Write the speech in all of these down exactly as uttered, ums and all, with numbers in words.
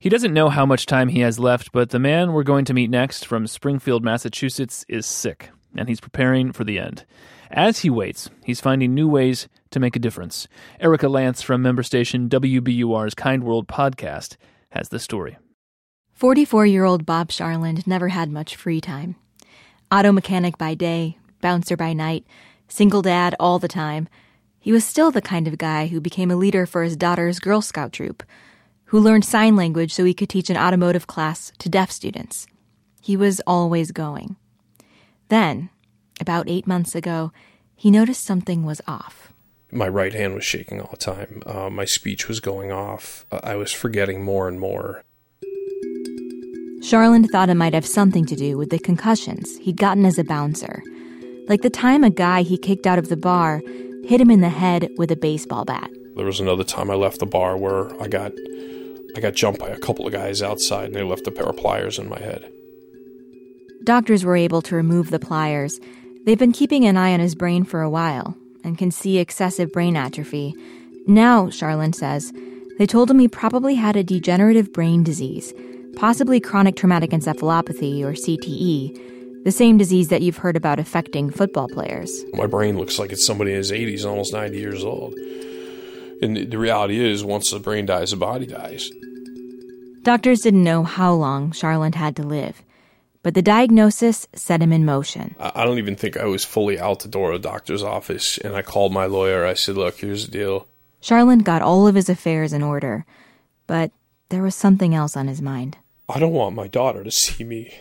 He doesn't know how much time he has left, but the man we're going to meet next from Springfield, Massachusetts, is sick, and he's preparing for the end. As he waits, he's finding new ways to make a difference. Erica Lance from member station W B U R's Kind World podcast has the story. forty-four-year-old Bob Sharland never had much free time. Auto mechanic by day, bouncer by night, single dad all the time. He was still the kind of guy who became a leader for his daughter's Girl Scout troop, who learned sign language so he could teach an automotive class to deaf students. He was always going. Then, about eight months ago, he noticed something was off. My right hand was shaking all the time. Uh, my speech was going off. Uh, I was forgetting more and more. Sharland thought it might have something to do with the concussions he'd gotten as a bouncer, like the time a guy he kicked out of the bar hit him in the head with a baseball bat. There was another time I left the bar where I got I got jumped by a couple of guys outside and they left a pair of pliers in my head. Doctors were able to remove the pliers. They've been keeping an eye on his brain for a while and can see excessive brain atrophy. Now, Sharland says, they told him he probably had a degenerative brain disease, possibly chronic traumatic encephalopathy, or C T E, the same disease that you've heard about affecting football players. My brain looks like it's somebody in his eighties, almost ninety years old. And the reality is, once the brain dies, the body dies. Doctors didn't know how long Sharland had to live, but the diagnosis set him in motion. I don't even think I was fully out the door of the doctor's office, and I called my lawyer. I said, look, here's the deal. Sharland got all of his affairs in order, but there was something else on his mind. I don't want my daughter to see me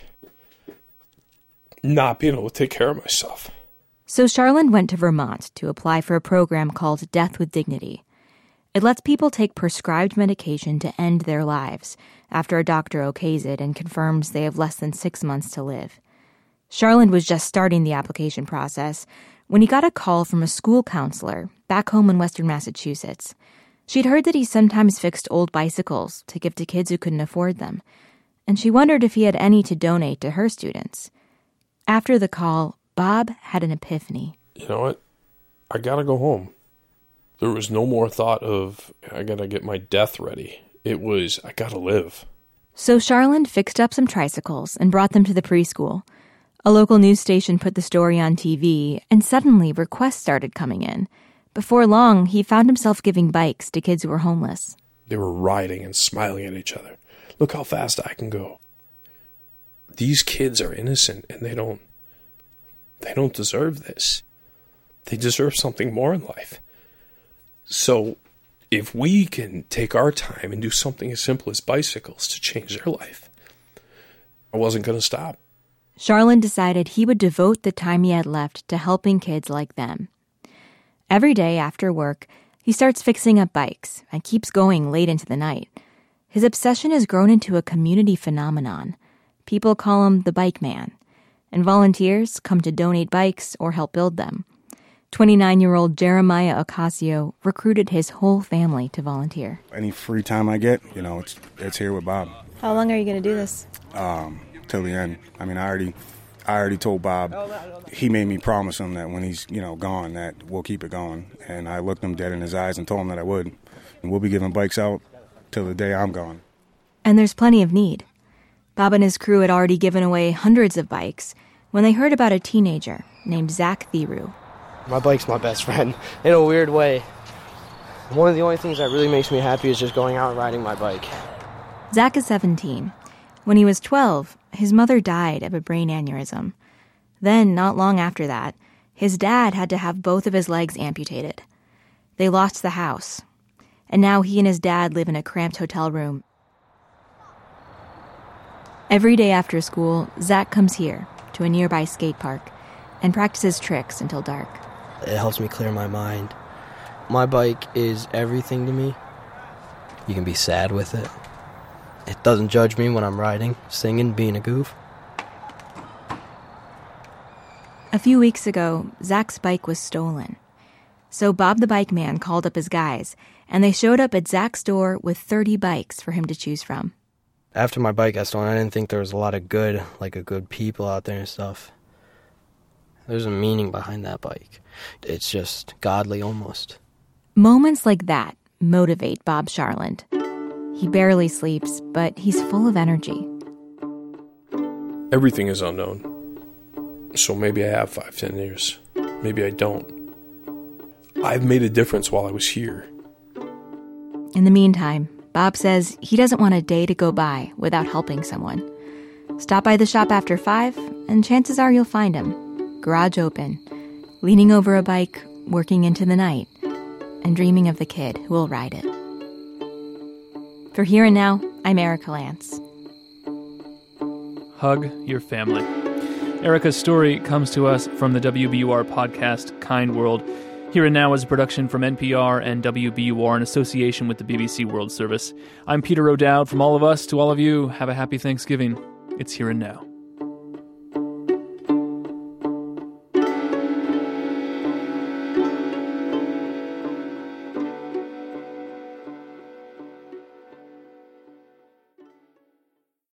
not being able to take care of myself. So Sharland went to Vermont to apply for a program called Death with Dignity. It lets people take prescribed medication to end their lives after a doctor okays it and confirms they have less than six months to live. Sharland was just starting the application process when he got a call from a school counselor back home in Western Massachusetts. She'd heard that he sometimes fixed old bicycles to give to kids who couldn't afford them, and she wondered if he had any to donate to her students. After the call, Bob had an epiphany. You know what? I gotta go home. There was no more thought of, I gotta get my death ready. It was, I gotta live. So Sharland fixed up some tricycles and brought them to the preschool. A local news station put the story on T V, and suddenly requests started coming in. Before long, he found himself giving bikes to kids who were homeless. They were riding and smiling at each other. Look how fast I can go. These kids are innocent, and they don't, they don't deserve this. They deserve something more in life. So if we can take our time and do something as simple as bicycles to change their life, I wasn't going to stop. Sharland decided he would devote the time he had left to helping kids like them. Every day after work, he starts fixing up bikes and keeps going late into the night. His obsession has grown into a community phenomenon. People call him the Bike Man, and volunteers come to donate bikes or help build them. twenty-nine-year-old Jeremiah Ocasio recruited his whole family to volunteer. Any free time I get, you know, it's it's here with Bob. How long are you going to do this? Um, till the end. I mean, I already, I already told Bob. He made me promise him that when he's, you know, gone, that we'll keep it going. And I looked him dead in his eyes and told him that I would. And we'll be giving bikes out till the day I'm gone. And there's plenty of need. Bob and his crew had already given away hundreds of bikes when they heard about a teenager named Zach Thiru. My bike's my best friend, in a weird way. One of the only things that really makes me happy is just going out and riding my bike. Zach is seventeen. When he was twelve, his mother died of a brain aneurysm. Then, not long after that, his dad had to have both of his legs amputated. They lost the house, and now he and his dad live in a cramped hotel room. Every day after school, Zach comes here to a nearby skate park and practices tricks until dark. It helps me clear my mind. My bike is everything to me. You can be sad with it. It doesn't judge me when I'm riding, singing, being a goof. A few weeks ago, Zach's bike was stolen. So Bob the Bike Man called up his guys, and they showed up at Zach's door with thirty bikes for him to choose from. After my bike got stolen, I didn't think there was a lot of good, like a good people out there and stuff. There's a meaning behind that bike. It's just godly almost. Moments like that motivate Bob Sharland. He barely sleeps, but he's full of energy. Everything is unknown. So maybe I have five, ten years. Maybe I don't. I've made a difference while I was here. In the meantime, Bob says he doesn't want a day to go by without helping someone. Stop by the shop after five, and chances are you'll find him, garage open, leaning over a bike, working into the night, and dreaming of the kid who will ride it. For Here and Now, I'm Erica Lance. Hug your family. Erica's story comes to us from the W B U R podcast, Kind World. Here and Now is a production from N P R and W B U R in association with the B B C World Service. I'm Peter O'Dowd. From all of us to all of you, have a happy Thanksgiving. It's Here and Now.